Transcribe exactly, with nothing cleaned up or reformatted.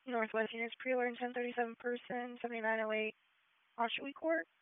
Northwest Units Preler and ten thirty-seven person, seventy-nine oh eight Oshawa Court.